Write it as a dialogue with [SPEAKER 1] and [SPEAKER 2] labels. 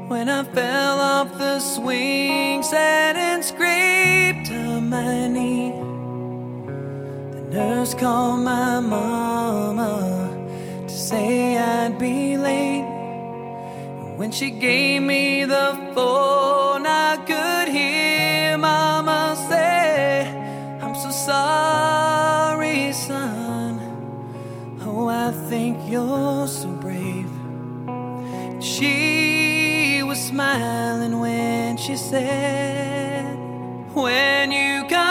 [SPEAKER 1] when I fell off the swing set and scraped on my knee. The nurse called my mama to say I'd be late. And when she gave me the phone, I could hear mama say, "I'm so sorry, son. Oh, I think you're so brave." She was smiling when she said, "When you come